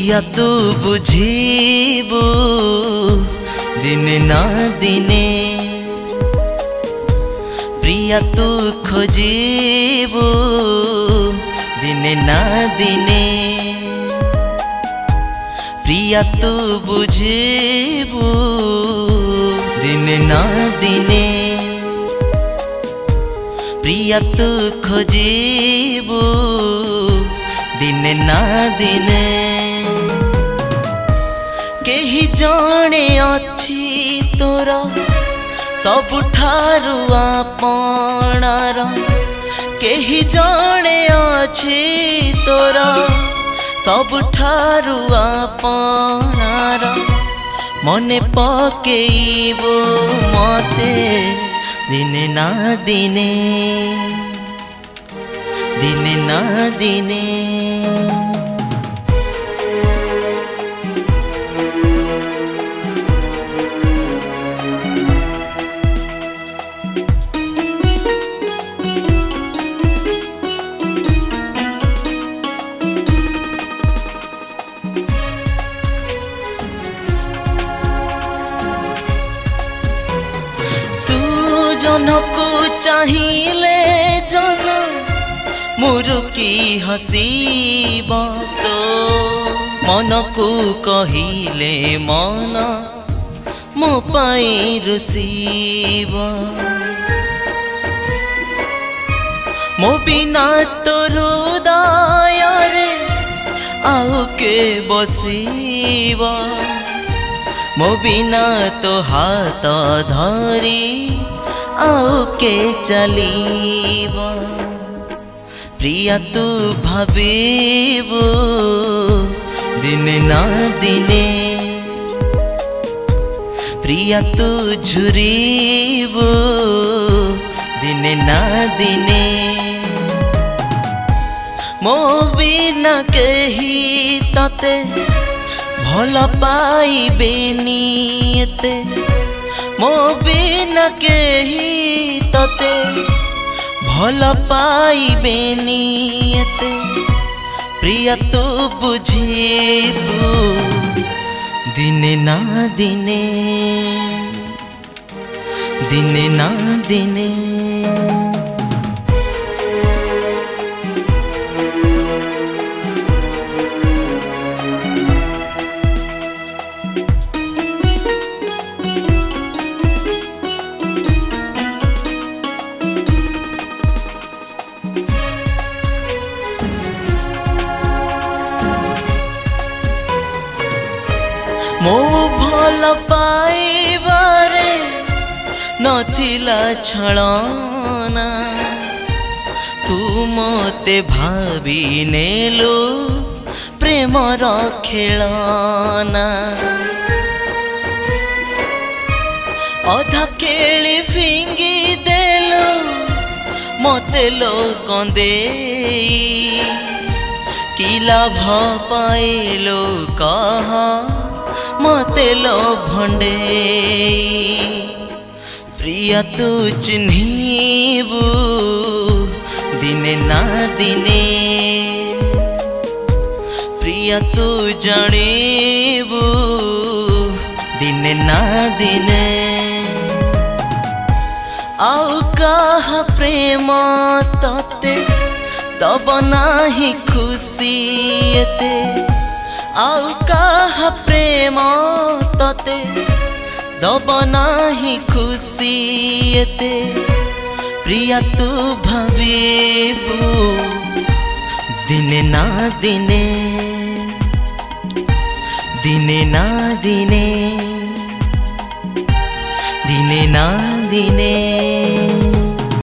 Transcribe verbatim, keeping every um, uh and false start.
प्रिया तू बुझीबू दिने ना दिने, प्रिया तू खोजीबू दिने ना दिने, प्रिया तू बुझीबू दिने ना दिने, प्रिया तू खोजीबू दिने ना दिने। केही जाने अच्छी तोरा सबुठारु आपणार, केही जाने अच्छी तोरा सबुठारु आपणार, मने पकेइबो मते दिने ना दिने, दिने ना दिने। जनकु चाहिए जन मुरुकी हसीब, तो मन को कहिले मन मो पाई रुसीब, मो बिना तो हृदय रे आउ के बसीब, मो बिना तो हाथ धरी आउ के चलीब। प्रिया तू भावीबू दिने ना दिने, प्रिया तू झुरीबू दिने ना दिने, मो बिना केही तते भल पाइबेनी एते, मो बिना केही तते भल पाइबेनी एते, प्रिया तू बुझीबू दिने ना दिने, दिने ना दिने। मो भल पाइबारे नथिला छलना, तू मते भावी नेलु प्रेमर खेलना, अधा केली फिंगी देलु मते लो कंदेई, कि लाभ पाइलो कहा मते लो भंडे। प्रिया तू चिन्हीबू दिने ना दिने, प्रिया तू जानीबू दिने ना दिने, आउ कहा प्रेम तते तब नाही खुशी एते, आउ कहा प्रेम तते दब नाही खुशी एते, प्रिया तू भावीबू दिने ना दिने, दिने ना दिने, दिने ना दिने।